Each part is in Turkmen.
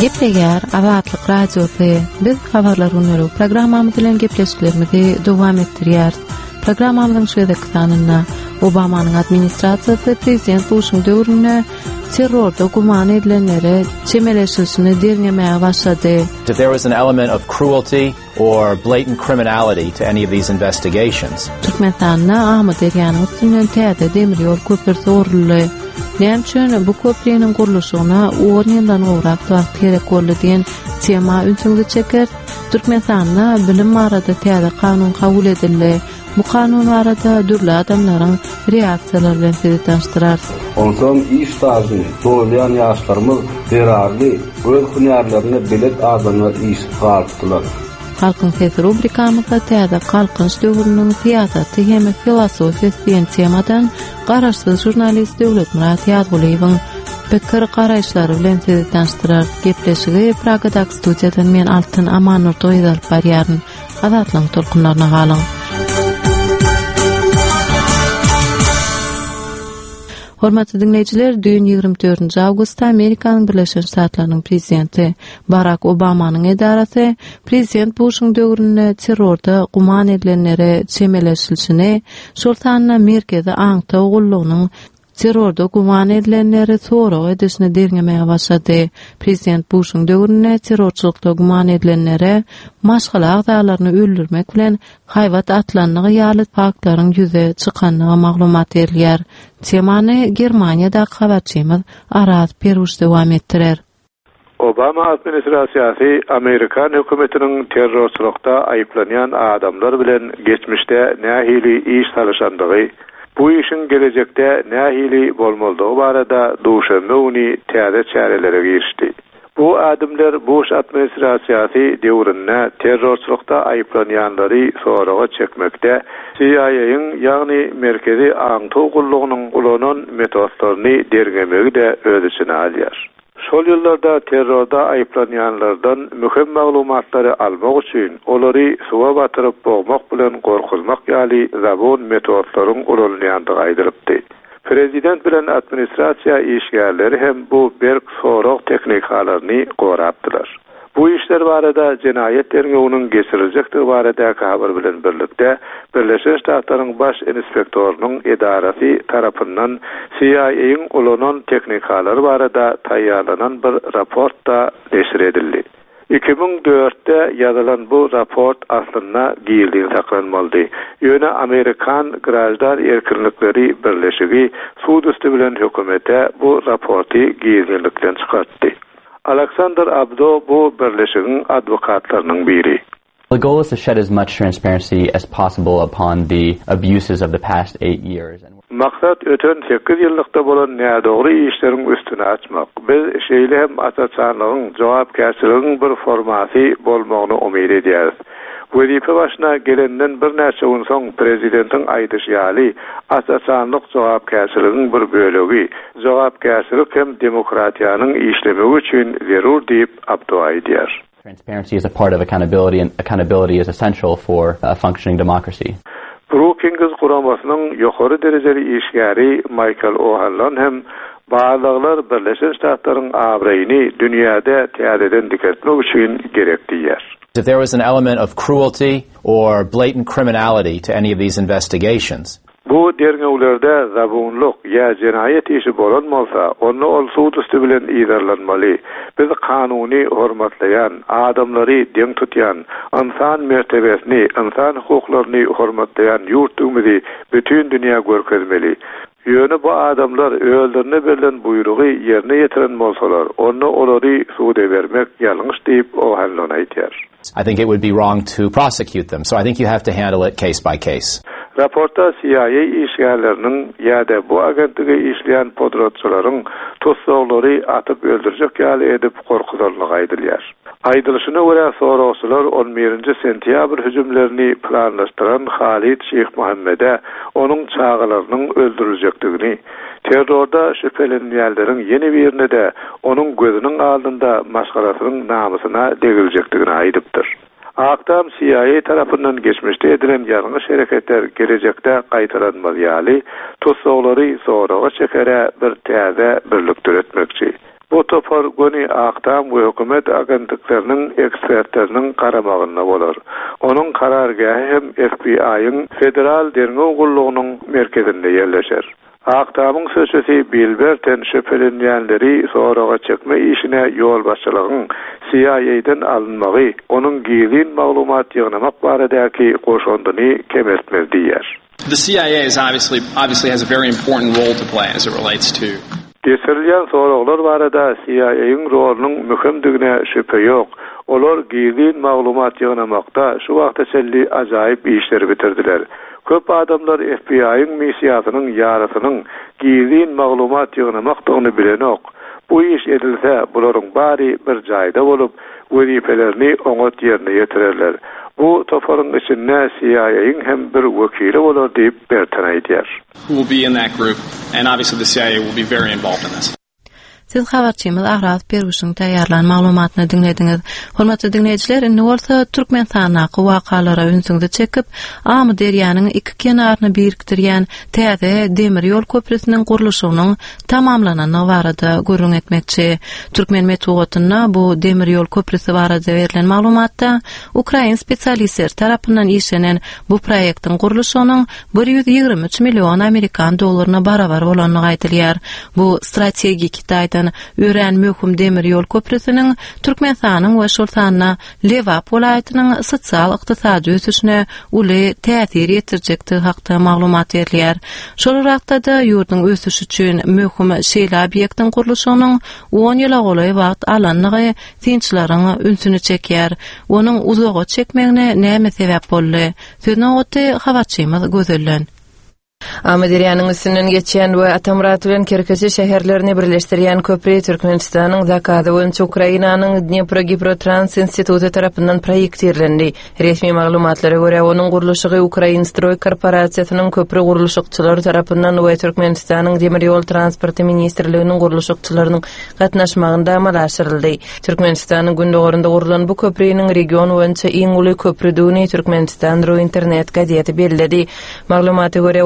Gepleger Azatlyk radiosy. Biz habarlary öňürüp programmamy bilen gepleşiklerimizi dowam etdirýär. Programmamyň şeýle kysanyna Obamanyň administrasiýasy prezident Bushyň döwründe terrorda guman edilenlere çemeleşilişini derňemäge başlady. If there was an element of cruelty or blatant criminality to any of these investigations. Türkmenistanyň Ahmet Erýanow üstünden täze demir ýol köprüsi uruldy. Näçe bu köprüniň guruluşyna 10 ýyldan gowrak wagt gerek boldy diýen tema ünsüňde çeker. Türkmenistanyň bilim barada täze kanun kabul edildi. Bu kanun arada dürli adamlaryň reaksiýalary bilen tanıştyrar. Ondan istazyny soýlayan ýaşlarymyz berarly öz hünärlerini bilet adamlar istifadetdiler. Halkyň sesi rubrikamyzda täze kalkynç döwrüniň siýasaty hem filosofiýasy diýen temadan garaşsyz jurnalist Döwlet Murat Ýazgulyň pikir garaşlary bilen sizi tanıştyrar. Gepleşigi Pragadak studiýadan men Altyn Amanur doýdalyp barýaryn. Azatlyň tolkunlaryna galyň. Hormatly dinleyijiler, düýün 24 awgustda Amerikanyň Birleşik Ştatlarynyň prezidenti Barack Obamanyň edarasy prezident Bushyň döwründe terrorda guman edilenlere çemeleşilişini, şol sanyna merkezi aňta ogullugynyň terrorda guman edilenleri sorak edişini derňemäge başlady. Prezident Bushyň döwründe terrorçylykda guman edilenlere maşgala agzalaryny öldürmek bilen haýwat atlanlygy ýaly faktlaryň ýüze çykanlygy maglumat berilýär. Temany Germaniýada habarçymyz Araz Peruş dowam etdirer. Obama administrasiýasy Amerikan hökümetiniň terrorçylykda aýplanýan adamlar bilen geçmişde nähili iş salyşandygy, bu işin gelecekde nähili bolmaldygy barada duşanma uny täze çärelere girişdi. Bu adamlar Bush administrasiýasy döwründe terrorçylykda aýplanýanlary soraga çekmekde, CIA'yň ýagny merkezi aňta ogullugynyň ulanan metodlaryny dergemegi de öz içine alýar. Şol ýyllarda terrorda aýplanýanlardan mühim maglumatlary almak üçin olary suwa batyryp boğmak bilen gorkulmak ýaly zabun metodlaryň ulanýandygy aýdylypdy. Prezident bilen administrasiýa işgärleri hem bu berk sorak teknikalaryny gorapdylar. Bu işler barada jenayet derňewiňiň geçiriljekdigi barada habar bilen birlikde Birleşik Ştatlaryň baş inspektorynyň edarasy tarapyndan CIA'yň ulanan teknikalary barada taýýarlanan bir raport da neşir edildi. 2004'te ýazylan bu raport aslynda gizli saklanmaly. Ýöne Amerikan Grajlar Erkinlikleri Birleşigi suud üstü bilen hökümete bu raporty gizlilikden çykartdy. Alexander Abdo bu birleşigiň adwokatlarynyň biri. The goal is to shed as much transparency as possible upon the abuses of the past 8 years. Maksat öten 8 ýyllykda bolan nädogry işleriň üstüne açmak. Biz şeýle hem açaçanlygyň, jogapkärçiligiň bir formasy bolmagyny umyt edýäris. Wedipe başına gelenden bir näçe gün soň prezidentiň aýdyşýaly açaçanlyk jogapkärçiligiň bir bölegi. Jogapkärçilik hem demokratiýanyň işlemegi üçin zerur diýip Abdo aýdýar. Transparency is a part of accountability, and accountability is essential for a functioning democracy. Brookings guramasynyň ýokary derejeli işgäri Michael O'Hanlon hem bağlaglar Birleşik Ştatlaryň abreýini dünýäde täzeden diketmek üçin gerek diýär. If there was an element of cruelty or blatant criminality to any of these investigations. Bu derňewlerde zabunluk ýa jenayet işi bolanmasa, onu ol suud üstü bilen iýerlenmeli. Biz kanuny hormatlayan, adamlary deň tutýan, insan mertebesini, insan hukuklaryny hormatlayan ýurtymyzy bütün dünýä görkezmeli. Ýöne bu adamlar öldürne berilen buyrugy ýerine ýetiren bolsalar, onu olary suuda bermek ýalňyş diýip O'Hanlon aýdýar. I think it would be wrong to prosecute them. So I think you have to handle it case by case. Raporta CIA işgärleriniň ýa-da bu agentligi işleýän podratçylaryň tutsaglary atyp öldürjek ýaly edip gorkudanlygy aýdylýar. Aýdylşyna görä soraşçylar 11 sentýabr hüjümlerini planlaşdyran Halid Şeyh Muhammede onuň çağalarynyň öldürüljekdigini, terrorda şüphelenýänleriň ýeni birine de onuň gözüniň aldynda maşgalasynyň namysyna degiljekdigini aýdypdyr. Aktam CIA tarafından geçmişte edilen ýalňyş hereketler gelecekde gaýtaranmaly, tutsaglary soraga çekere bir täze birlik türetmekçi. Bu topar goni aqtam we hökümet agentliklerinin ekspertlerinin garamagyna bolar. Onun karargahı hem FBI'ın Federal Derneği Gulluğunun merkezinde yerleşer. Aqtamın sözcüsü Bilberten şüphelenýänleri soraga çekme işine yol başçylygyn CIA'den alınmagy, onun gizli maglumat ýygnamak baradaki goşundyny kemetmez diýer. The CIA is obviously has a very important role to play as it relates to Geçirilýän soraglar barada CIA'yň rolunun mühimdigine şüphe ýok. Olar gizli maglumat ýygnamakda şu wagta çelli ajaýyp işleri bitirdiler. Köp adamlar FBI'ın missiýasynyň ýarasynyň gizli maglumat ýygnamakdygyny bilenok. Bu iş edilse bularyň bary bir jaýda bolup, wezipelerini oňat ýerine ýetirerler. Bu toparyň içinde CIA'yň hem bir wekili bolar diýip berten aýdýar. Who will be in that group, and obviously the CIA will be very involved in this. Siz habarçymyz Ahraz Peruşyň taýýarlan maglumatyny dinlediňiz. Hormatly dinleýijiler, indi bolsa Türkmenistanaky wakalara ünsüňizi çekip, Amy derýanyň iki kenaryny birikdirýän täze demir ýol köprüsiniň gurulşynyň tamamlananyny barada görüň etmekçi. Türkmen Metbuatyna bu demir ýol köprüsi barada berilen maglumatda Ukrain spesialistler tarapyndan işlenen bu proýektiň gurulşynyň 123 million Amerikan dollaryna barabar bolanyny aýdylýar. Bu strategik daýdan ören möhüm demir ýol köprüsiniň Türkmenistanyň we şoltanyna Lewap welaýatynyň sosial-ykdysady ösüşine uly täsir ýetirjekdi hakda maglumat berilýär. Şol wagtda da ýurdun ösüşi üçin möhüm şeýle obyektiň gurulşynyň 10 ýyla golay wagt alanyny tinçlaryň ünsüni çekýär. Onuň uzaga çekmegine näme sebäp boldy? Söýüň oty habarçymyz gözellen. Amadiriýanyň üstünden geçýän we Atamrat bilen Kerkesi şäherlerini birleşdirýän köprü Türkmenistanyň zakady boýunça Ukrainanyň Dnepro-Giprotrans instituty tarapyndan proýektirlendi. Resmi maglumatlara görä onuň gurulşy Ukrainstroy korporasiýasynyň köprü gurulşykçylary tarapyndan we Türkmenistanyň demir ýol transporty ministrliginiň gurulşykçylarynyň gatnaşmagynda amalaşdyryldy. Türkmenistanyň gündөгöründe gurulan bu köprüniň region boýunça iň uly köprüdüni Türkmenistan internet gazeti bellädi. Maglumata görä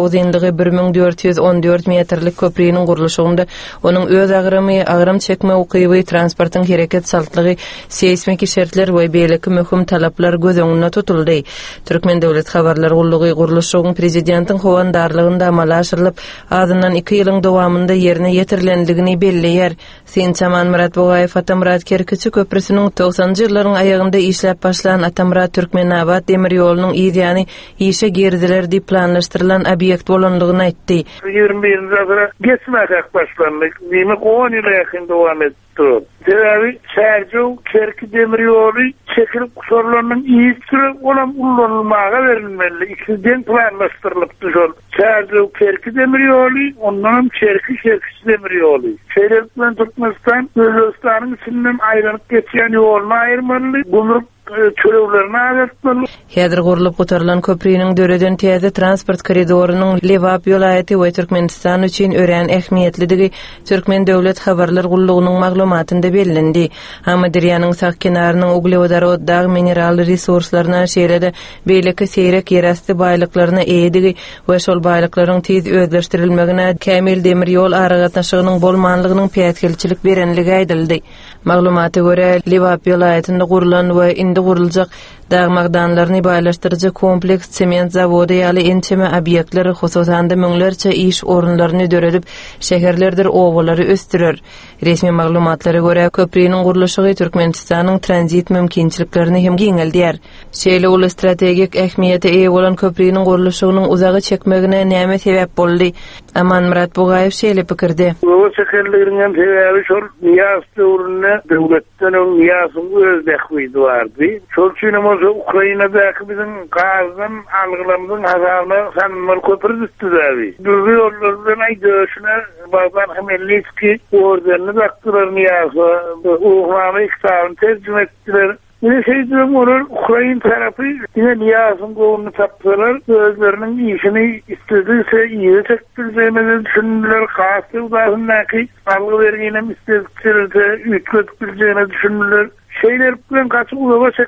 1414 metrlik köprüniň gurulşygynda onuň öz agram çekme ukyby transportyň hereket saltlygy, seismik şertler we beýleki möhüm talaplar göz öňünde tutuldy. Türkmen döwlet habarlary gullugy gurulşygyň prezidentiň howandarlygynda amalaşdyrylyp, azyndan 2 ýylyň dowamında ýerine ýetirilendigini belleýär. Sençaman Murat Bogaýew Atamrat Kerkesi köprüsiniň 90-njy ýyllaryň aýagynda işläp başlan Atamrat Türkmenabad demir ýolunyň ýerine işe girdiler diýip planlaşdyrylan obyekt bolanlygyny aýtdy. 21-nji asra geçmäk başlandy. Näme 10 ýyla ýakyn dowam etdi. Sebebi Sergio Kerki demir ýoly çekilip sorularyň ýetiri olan ullanylmaga berilmeli. İkiden planlaşdyrylypdy şol. Sergio Kerki demir ýoly, ondan Kerki demir ýoly. Şeýle Türkmenistan Özbekistanyň içinden aýranyp geçýän ýoluna aýyrmaly. Gumruk çörewlerini aýratmaly. Häzir gurulup gotarylan köprüniň döreden täze transport koridorunyň Lewap ýolaýaty we Türkmenistan üçin ören ähmiýetliligi Türkmen döwlet habarlar gullugynyň maglumatynda bellendi. Hamadirýanyň sak kenarynyň uglevodorod, dag mineral resurslaryna şeýle-de beýleki seýrek ýerasty baýlyklaryna eýdigi we şol baýlyklaryň tez özleşdirilmegine kämil demir ýol aragatnaşygynyň bolmanlygynyň päýtgelçilik berenligi aýdyldy. Maglumata görä Lewap ýolaýatynda gurulan we indi guruljak dağ magdanlaryny baýlaşdyrjy kompleks sement zawody ýaly ençeme obyektleri hususanda müňlerçe iş orunlaryny döredip şäherlerdir owalary östürer. Resmi maglumatlara görä köprüniň gurulşygy Türkmenistanyň tranzit mümkinçiliklerini hem giňeldiýär. Şeýle uly strategik ähmiýete eýe bolan köprüniň gurulşygynyň uzaga çekmegine näme sebäp boldy? Aman Murat Bogaýew şeýle pikirde. Bu şäherleriň sebebi şol ýas döwründe döwletden ýasyň öz dähwidi bardy. Şol üçin Ukraina'daki bizim gazdan algılamızın hasarına sanmal köprü düştüdü. Düzgün yollardan aydığışına bazen Hmelnitski orderini baktılar niyazı. Uğrama iktidarını tercüme ettiler. Yine şeydiğim olur, Ukrayna tarafı yine niyazın kolunu taptılar. Özlerinin işini istediyse iyi çektireceğini düşündüler. Kastı udasındaki algı verginin istediklerinde ütkötüleceğini düşündüler. Şeyler bilen kaçıp uzağa çeken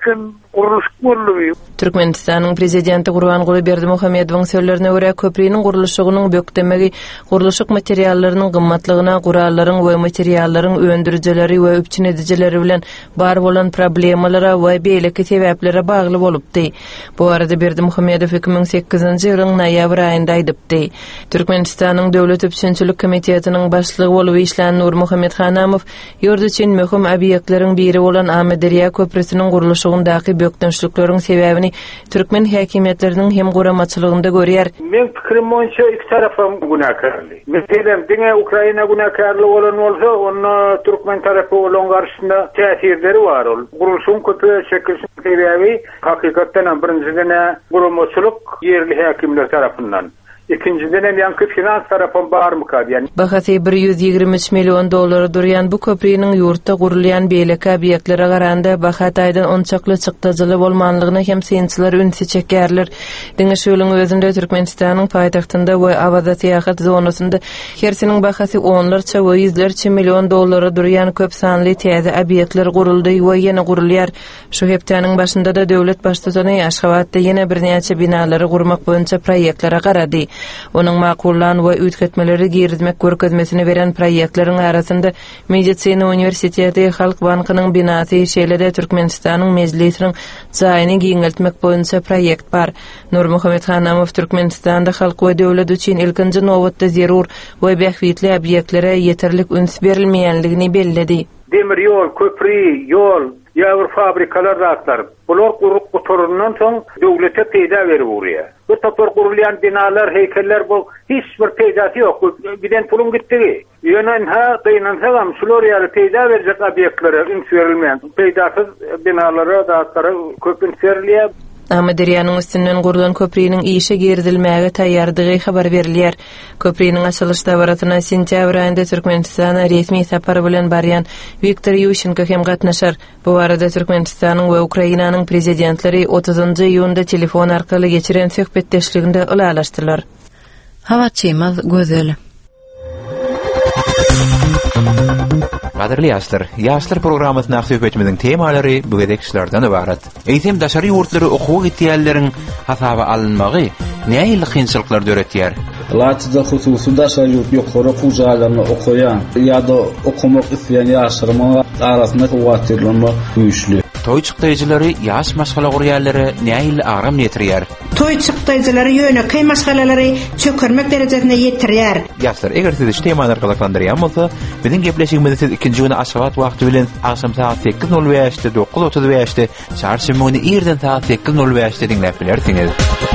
Kuruluş bolýar. Türkmenistanyň prezidenti Gurbanguly Berdimuhammedowyň sözlerine görä köprüniň guruluşynyň bökdemegi guruluşyk materiallarynyň gymmatlygyna, gurallaryň we materiallaryň öndürüjeleri we üpçünedijileri bilen bar bolan problemalara we beýleki sebäplere bagly bolupdy. Bu arada Berdimuhammedow 2008-nji ýylyň noýabr aýynda aýdypdy. Türkmenistanyň Döwlet Üpçünçilik Komitetiniň başlygy bolup işlän Nur Muhammed Hanamow ýurt üçin möhüm obýektleriň biri bolan Amederiýa köprüsiniň guruluşyndaky bökdemçilikleriň sebäbini Türkmen häkimetleriniň hem guramaçylygynda görýär. Men pikirim boýunça iki tarafam gunakarly. Meselem diňe Ukraina gunakarly bolan bolsa, onu Türkmen tarapy bolan garşysynda täsirleri bar ol. Guruluşyň köpü şekilsiz sebäbi hakykatdan birinjiden guramaçylyk ýerli häkimler tarapyndan. İkinciden yankı finans tarafın bar mı kad? Yani bahasy $123 milyon durýan bu köprüniň ýurtda gurulýan beýleki obyektlere garanda bahataydan onçakly çykdyjyly bolmanlygyny hem synçylar ünsi çekerler. Diňe şöýleň özünde Türkmenistanyň paýtagtynda we awada syýahat zonasynda hersiniň bahasy onlarça we yüzlerçe milyon dollary durýan köp sanly täze obyektler guruldy we ýene gurulýar. Şu hepdeniň başynda da döwlet başçysyny Aşgabatda ýene bir näçe binalary gurmak boýunça proýektlere garady. Onuň makullan we ütketmeleri girizmek görkezmesini beren proýektleriň arasynda Medisina Uniwersiteti, Halk Bankynyň binasy, şeýle-de Türkmenistanyň mejlisiniň zaýyny giňeltmek boýunça proýekt bar. Nur Muhammed Hanamow Türkmenistanda halk we döwlet üçin ilkinji nowatda zerur we bähwitli obýektlere ýeterlik üns berilmeýänligini belledi. demir ýol, köprü, ýol, ýa-bir fabrikalar ratlar. Bular gurup guturundan soň döwlete peýda berip urýar. Bu topar gurulýan binalar, heykeller bu hiç bir peýdasy ýok. Giden pulum gitdi. Ýönen ýa-da şular ýaly peýda berjek obýektlere üns berilmeýän. Peýdasy binalara ratlara köp üns berilýär. Amederiýanyň üstünden gurulan köprüniň işe girdilmäge taýýardygy habar berilýär. Köprüniň açylyş tabaratyna sentýabr aýynda Türkmenistana resmi sapar bilen barýan Viktor Ýushchenko hem gatnaşar. Bu arada Türkmenistanyň we Ukrainanyň prezidentleri 30-njy ýylda telefon arkaly geçiren söhbetdeşliginde ulalaşdylar. Hawaçymyz gözel. Gaderli ýaşlar programmasyna söhbetimiziň temalary bu gedekçilerden ibaret. Eýsem daşary ýurtlary okuw gitýärleriň hasaby alynmagy näýe kynçylyklar döretýär? Latyda hususy daşary ýurt ýokary okuwjalaryny okuyan ýa-da okumak isleýän ýaşlarymyň arasynda wagtyrlanma güýçli. Toy çykdyjylary ýaş maşgala gurýarlary näýe aram ýetirýär? Toy çykdyjylary ýöne köý maşgalalary çökermek derejesine ýetirýär. Ýaşlar, eger siz şu temany arkalandyrýan bolsa, biziň gepleşigimizi siz ikinji güni Aşgabat wagty bilen akşam saat 8:05-de 9:35-de çarşamba güni ýerden saat 8:05-de dinläp bilersiňiz.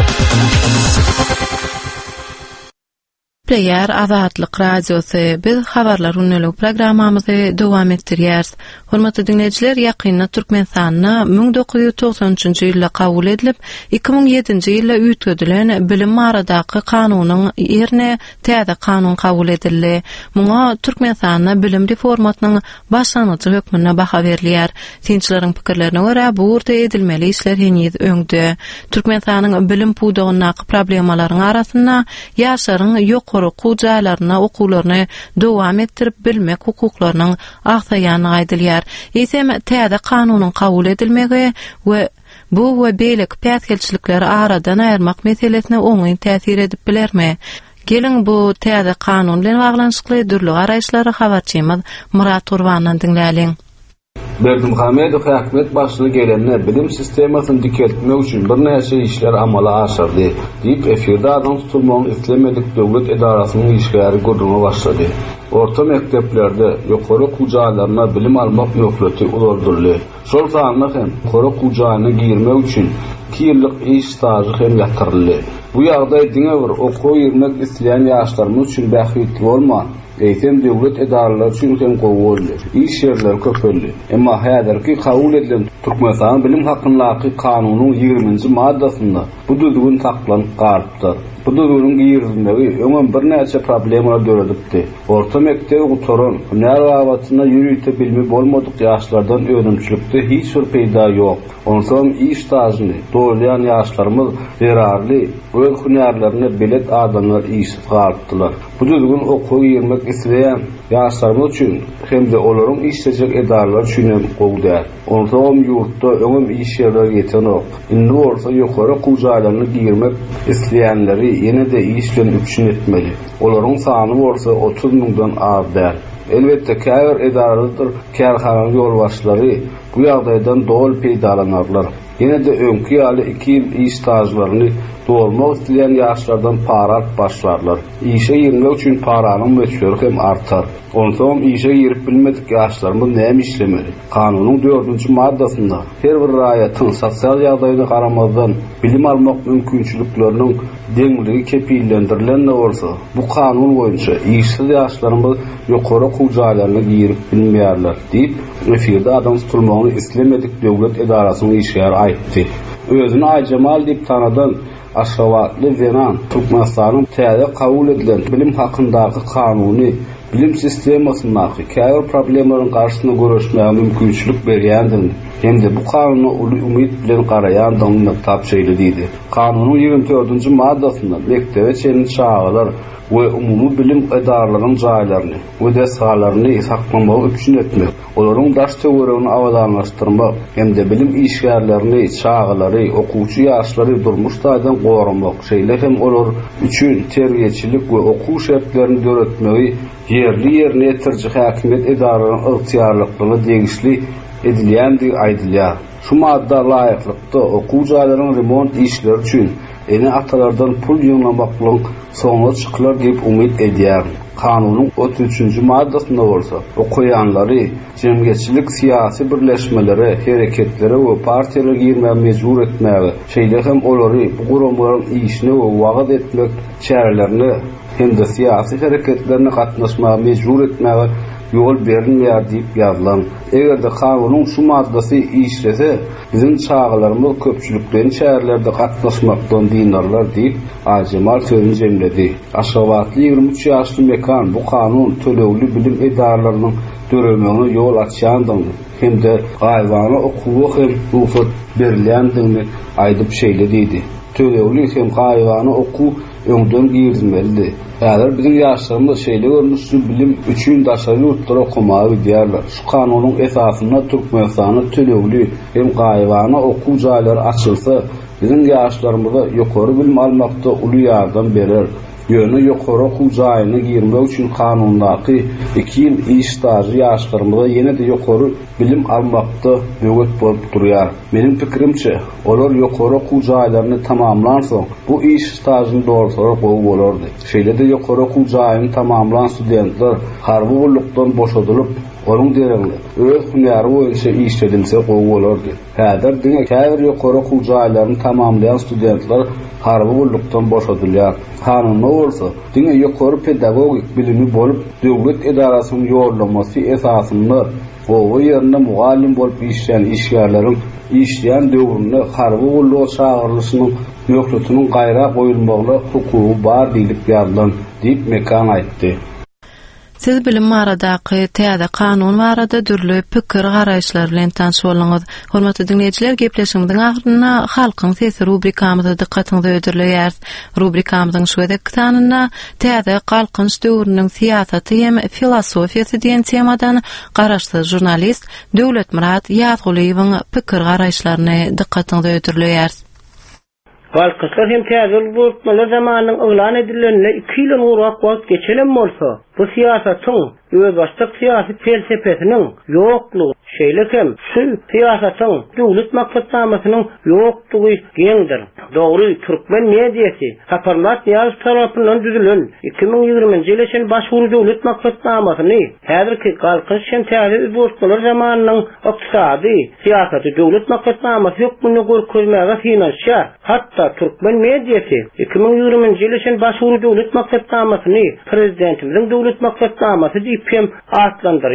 Player Azatlyk Radiosy biz habarlar ünlülük programmamyzy dowam etdirýäris. Hormatly dinleýijiler, ýakynda Türkmenistanyna 1993-nji ýylda kabul edilip 2007-nji ýylda üýtgedilen bilim maradaky kanunyň ýerine täze kanun kabul edildi. Muňa Türkmenistanyna bilim reformasynyň başlangyjy hökmüne baha berilýär. Tinçleriň pikirlerine görä bu urda edilmeli işler henüz öňde. Türkmenistanyň bilim pudagyna problemalaryň arasynda ýaşlaryň ýok okuwjalaryna okuwlaryny dowam etdirip bilmek hukuklarynyň aksaýany aýdylýar. Eýsem täze kanunyň kabul edilmegi we bu we beýlek pätgelçilikleri aradan aýyrmak meselesine oňy täsir edip bilermi? Gelin bu täze kanun bilen baglanşykly dürli garaýşlary habarçymyz Murat Urbandan dinläliň. Berdimuhammedow häkimet başlygy gelenler bilim sistemasyny dikeltmek üçin bir näçe işler amala aşyrdy. Diýip efirde adam tutulmagyny islemedik döwlet edarasynyň işgäri gurulma başlady. Orta mekteplerde ýokary okuwjalaryna bilim almak möhleti ulardyrly. Şol zanyna hem ýokary okuwjalyna girmek üçin 2 ýyllyk iş staży hem ýatyrly. Bu ýagdaý diňe bir okuw ýermek isleýän ýaşlarymyz üçin bähwitli bolma. Eýsem döwlet edaralary üçin hem gowuldy. İş ýerleri köpeldi. Emma häzirki kabul edilen Türkmenistan bilim hakyndaky kanunyň 20-nji maddasynda bu düzgün saklanyp galypdy. Bu düzgünün giýirilmegi öňe bir näçe problemler döredipdi. Orta mekdep guturan, hünär wagtyna ýürüýte bilmi bolmadyk ýaşlardan öňümçilikde hiç bir peýda ýok. Onsoň iş stażyny dolýan ýaşlarymyz zerarly öz hünärlerini bilet adamlar iş galypdylar. Bu düzgün okuw ýermek isleýän ýaşlarymyz üçin hemde olaryň işlejek edarlar üçin gowdar. Onsoň ýurtda öňüm iş ýerleri ýetenok. Indi bolsa ýokary kujalarny girmek isleýänleri ýene-de işlen üçin etmeli. Olaryň sany bolsa 30 000-dan azdyr. Elbette käbir edaralar, kärhana ýolbaşçylary bu ýagdaýdan dol peýdalanarlar. Ýene-de öňki ýaly 2 ýyl iş stajlaryny dolmak isleýän ýaşlardan para başlarlar. İşe girmek üçin paranyň möhürü hem artar. Onsoň işe girip bilmedik ýaşlarymyz näme işlemeli? Kanunyň 4-nji maddasynda her bir raýatyň sosial ýagdaýyna garamazdan bilim almak mümkinçilikleriniň deňligi kepillendirilen bolsa, bu kanun boýunça işsiz ýaşlarymyz ýokary kujalarına girip bilmeýärler diýip efirde adam tutulmagyny islemedik döwlet edarasynyň işgäri aýtdy. Özüni Aýjamal diýip tanadan Aşgabatly Zenan Türkmenistanyň täze kabul edilen bilim hakyndaky kanuny bilim sistemasyny käbir problemleriň garşysyna görüşmäge mümkinçilik berýändir. Hemde bu kanuny uly umyt bilen garaýandygyny tapşyrdy diýdi. Kanunyň 24-nji maddasynda mektebe çenli çağlar we umumy bilim edarlarynyň jaýlaryny we desgalaryny saklamak üçin etmek, olaryň daş töweregini awazanlaşdyrmak hemde bilim işgärlerini, çağlary, okuwçy ýaşlary durmuş taýdan goramak, şeýle hem olar üçin terbiýeçilik we okuw şertlerini döretmegi yerli ýerine ýetirjek häkimet edaralarynyň ygtyýarlyklaryna degişli edilýändir aýdylýar. Şu madda laýyklykda okuw jaýlarynyň remont işleri üçin eni atalardan pul ýyňlamaklyň soňa çyklar diýip umyt edýär. Kanunyň 33-nji maddasynda bolsa, okuyanlary jemgyýetçilik syýasy birleşmeleri, hereketlere we partiýalara girmäge mejbur etmäge, şeýle hem olary bu guramlaryň işine we wagt etmek çärelerini hem-de syýasy hereketlerine gatnaşmaga mejbur etmäge ýol berilmeýär diýip ýazylan. Egerde kanunyň şu maddasy işlese, bizim çağlarymyz köpçülikden şäherlerde gatnaşmakdan diýerler diýip Aýjamal sözüni jemledi. Aşgabatly 23 ýaşly mekan bu kanun tölegli bilim edaralarynyň döremegine ýol açýandygyny hem-de gaýwany okuwy hem ruhsat berilýändigini aýdyp şeýle diýdi. Tölegli hem gaýwany okuw öňden girilmeli. Häzir bizim ýaşlarymyz şeýle görnüşli bilim üçin daşary ýurtlara okumagy diýerler. Şu kanunyň esasynda Türkmenistanyň tölegli hem gaýwany okuw jaýlary açylsa, bizim ýaşlarymyza ýokary bilim almakda uly ýardam berer. Ýöne ýokary okuw jaýyna girmek üçin kanundaky 2 ýyl iş stajy ýaşlarymyza ýene-de ýokary bilim almakda böwet bolup durýar. Menim pikirimçe, olar ýokary okuw jaýlaryny tamamlansa, bu iş stajyny dogrusarak gowy bolardy. Şeýle-de ýokary okuw jaýyny tamamlanan studentler harby bollukdan boşadylyp, onun derinde öz hünäri boýunça işledilse gowy bolardy. Häzir diňe käbir ýokary okuw jaýlaryny tamamlayan studentler harby bollukdan boşadylýar. Kanunda bolsa, diňe ýokary pedagogik bilimi bolup, döwlet edarasynyň ýollanmasy esasynda gowy ýerinde mugallim bolup işleýän işgärleriň işleýän döwründe harby bolluğa çağırylýasynyň ýoklutynyň gaýra goýulmagyna hukugy bar diýip ýazylan diýip mekan aýtdy. Siz bilim maradaky täze kanun barada dürli pikir garaýşlar bilen tanış bolňyz. Hormatly dinleýijiler, gepleşigimiziň ahyryna halkyň sesi rubrikamyza dikkatiňizi ödürleýäris. Rubrikamyzyň şu edek sanyna täze galkynç döwrüniň syýasaty hem filosofiýasy diýen temadan garaşsyz jurnalist Döwletmurat Ýazguliýewiň pikir garaýşlaryny dikkatiňizi ödürleýäris. Galkyslar hem täze bolmaly zamanyň yglan edilenine 2 ýyl urak wagt geçelen bolsa, bu syýasatyň öz başlyk syýasy felsefesiniň ýoklugy, şeýlekem şu syýasatyň döwlet maksatnamasynyň ýoklugy geňdir. Dogry, Türkmen mediýasy Saparmat ýaş tarapyndan düzülen 2020-nji ýylyň başwury döwlet maksatnamasyny häzirki galkynç hem täze bolmaly zamanyň ykdysady, syýasaty döwlet maksatnamasy ýoklugyny görkezmäge finansiýar. Hatda Türkmen mediýasy 2020-nji ýylyň başwury döwlet maksatnamasyny prezidentimiziň döwlet maksatnamasy diýip hem atlandyrýar.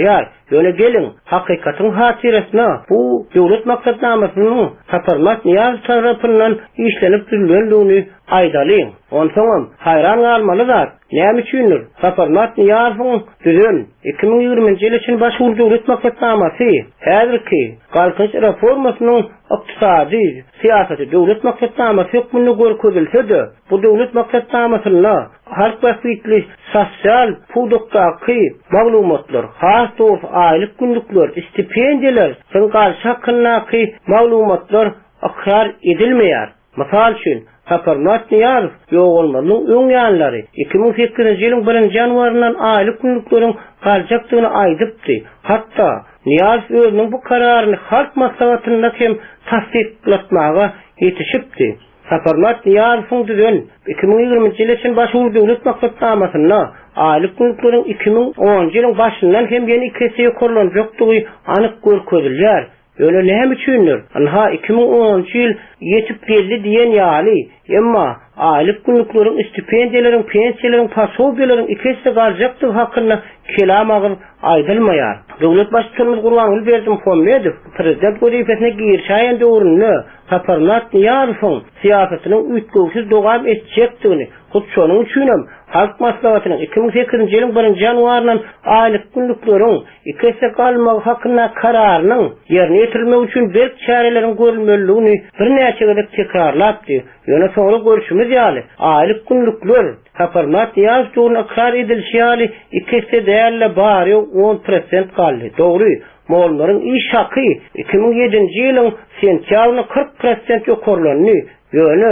Ýöne gelin, hakykatyň hatiresine bu döwlet maksatnamasynyň Saparmat Niyaz tarapyndan işlenip dürilýändigini aýdalyň. Onsoňam hayran galmalylar. Näme üçindir? Saparmat Niyazyň düzen 2020-nji ýyl üçin başwur döwlet maksatnamasy häzirki galkynç reformasynyň ykdysady, siýasaty döwlet maksatnamasy ýokmuny görkezilse-de, bu döwlet maksatnamasyna halk bahsitli sosial pudukdaky maglumatlar, has doğru aýlyk günlükler, stipendiýalar, sınqarşy hakkyndaky maglumatlar akrar edilmeýär. Mysal üçin Saparmat Niyaz ýoğulmalyň öň ýanlary 2008-nji ýylyň 1-nji ýanwaryndan aýlyk günlükleriň galjakdygyny aýdypdy. Hatda Niyaz özüniň bu kararyny halk maslahatynda hem tasdiklatmaga ýetişipdi. Saparmat Niyazyň düzen 2020-nji ýyl üçin başwur döwlet maksatnamasyna aýlyk günlükleriň 2010-njy ýylyň başyndan hem ýeni 2 hisse ýokarlanjakdygy anyk görkezilýär. Öyle näme üçindir? Anha 2010-njy ýyl ýetip geldi diýen ýaly, emma aýlyk günlükleriň, stipendiýalaryň, pensiýalaryň, pasobiýalaryň ikisi galjakdygy hakynda kelam aýdylmaýar. Döwlet başçymyz Gurbanuly Berdimuhammedow prezident görevine girşaýan döwründe Saparmat Niyazyň siýasatynyň üýtgüsiz dogam etjekdigini, şonuň üçin halk maslahatynyň 2008-nji ýylyň 1-nji ýanwaryndan aýlyk günlükleriň ikisi galmagy hakynda kararynyň ýerine ýetirilmegi üçin berk çarelerin görülmeligini birnäçe gezek tekrarlapdy. Ýöne soňra görüşimiz ýaly aýlyk günlükler Saparmat Niyaz döwrüne ikrar edilýär ýaly ikisi däle bary 10% galdy. Dogry, mollaryň iş haky 2007-nji ýylyň sentýabryna 40% ýokarlandy. Ýöne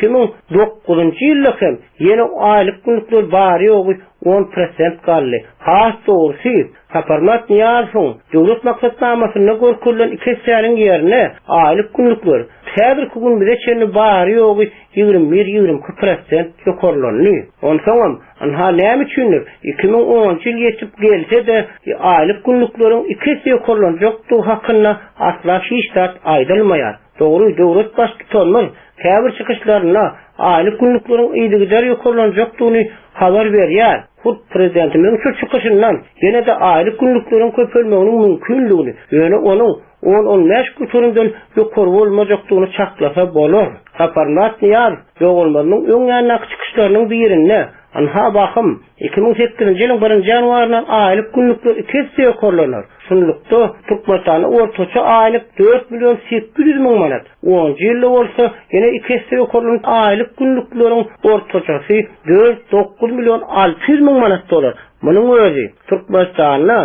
2009-njy ýylda hem ýene aýlyk günlükler bary 10% galdy. Has dogry, Saparmat Niyazyň döwlet maksatnamasyna görkezlen ikisiň ýerine aýlyk günlükler häzirki gün bize çenli bary 21-22% ýokarlandy. Onsoňam anha näme üçindir? 2010-njy ýyl ýetip gelse-de aýlyk günlükleriň ikisi ýokarlanjakdygy hakynda asla hiç zat aýdylmaýar. Dogry, döwlet başçylaryň häzir çykyşlaryna aýlyk günlükleriň ýygylar ýokarlanjakdygyny habar berýär. Hut prezidentimiň şu çykyşyndan ýene de aýlyk günlükleriň köpelmeginiň mümkinligini, ýöne onuň 10-15 günlükden ýokary bolmajakdygyny çaklasa bolar. Saparmat Niyaz ýoğulmalyň öň ýanlaky çykyşlarynyň birinde anha bakym 2008-nji ýylyň 1-nji ýanwaryndan aýlyk günlükler 2 hisse ýokarlanar. Şunlukda Türkmenistan'a ortaça aýlyk 4.800.000 manat. 10-njy ýylda bolsa ýene 2 hisse ýokarlanan aýlyk günlükleriň ortaçasy 4.600.000 manat dolar. Munyň özi Türkmenistan'a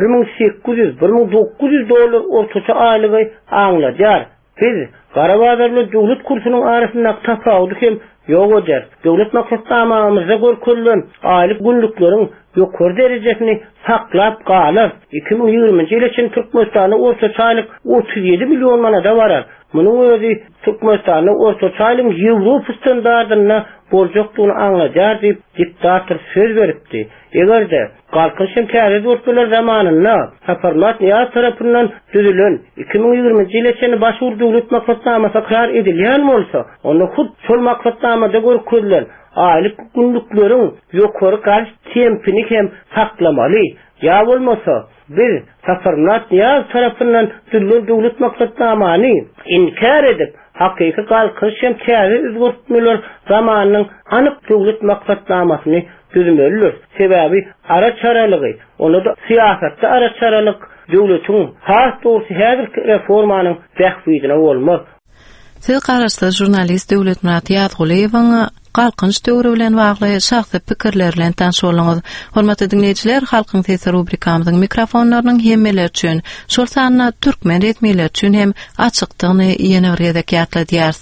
1.800-1.900 dolar ortaça aýlygy aňladýar. Biz Garabazarly döwlet kursunyň arasyndaky tapawuty hem ýok eder. Döwlet maksatnamamyzda görkezlen aýlyk günlükleriň ýokary derejesini saklap galar. 2020-nji ýyl üçin Türkmenistanyň ortaça aýlyk 37 million manata barar. Munyň özi Türkmenistanyň ortaça aýlyk Ýewropa standardyna boljakdygyny aňladýar diýip diktator söz beripdi. Egerde galkynç şeýle dörtler zamanynda Saparmat Niyaz tarapyndan düzülen 2020-nji ýyl üçin başwur döwlet maksatnamasy ikrar edilýän bolsa, onda hut şol maksatnamada görkezlen aýlyk günlükleriň ýokary garşy tempini hem saklamaly. Ýa bolmasa bir Saparmat Niyaz tarapyndan düzülen döwlet maksatnamany inkar edip hakyky galkynç şeýle özgürtmeler zamanynyň anyk döwlet maksatnamasyny düzmeliler. Sebebi araçaralygy, onu da siýasatda araçaralyk döwletiň has dogry häzirki reformanyň tähwidine bolmaz. Siz garaşly jurnalist Döwletmurat Ýazguliýewiň galkynç döwri bilen bagly şahsy pikirler bilen tanşylaňyz. Hormatly dinleýijiler, halkyň sesi rubrikamyzyň mikrofonlarynyň hemmeler üçin, şol sanyna türkmen retmeler üçin hem açykdygyny ýene bir ýerde ýatladýar.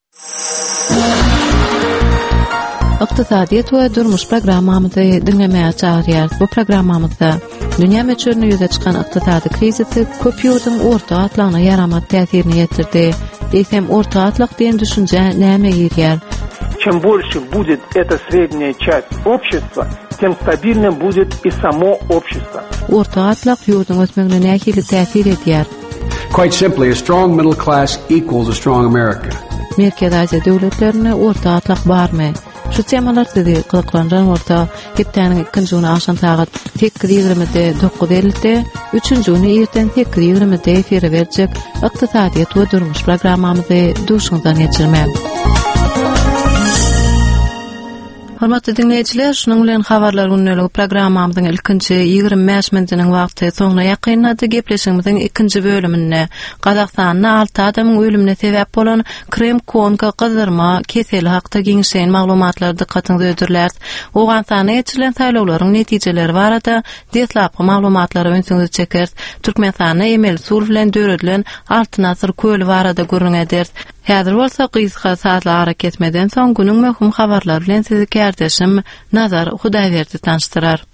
Iqtisadiýet we durmuş programmamyzy dinlemäge çagyrýar. Bu programmamyzda dünýä meçhurlygyny ýüze çykan iqtisady krizisi köp ýurdyň orta atlagyna ýaramat täsirini ýetirdi. Eýsem orta atlyk diýen düşünje näme ýerýär? Чем больше будет эта средняя часть общества, тем стабильным будет и само общество. Orta atlyk ýurdyň ösmegine nähili täsir edýär? Quite simply, a strong middle class equals a strong America. Merkez Aziýa döwletlerine orta atlyk barmy? Şu temalar dedi gyzyklanjan orta heptäniň ikinji güni aşan tagat 8:20-de 9:50-de, üçüncü güni erten 8:20-de efire berjek ykdysadyýat we durmuş programmamyzy duşuňdan geçirmän. Hormatly dinleyijiler, şunun bilen habarlar günnäli programmamyzyň ilkinji 25 minitiniň wagty soňuna ýakynlady. Gepleşigimiziň ikinji bölümine Gazakstanda 6 adamyň ölümine sebäp bolan krem konka gyzyrma keseli hakda giňişen maglumatlar dikkatyňizi ödürler. Owgansana geçirilen saýlawlaryň netijeleri barada deslapky maglumatlary öňsüňizi çeker. Türkmenistana emel sul bilen döredilen Altyn asyr köli barada görüň eder. Häzir bolsa gyzga saatlar hareket etmeden soň günüň möhüm habarlary bilen sizi kärdeşim Nazar Hudaýberdi tanıştyrar.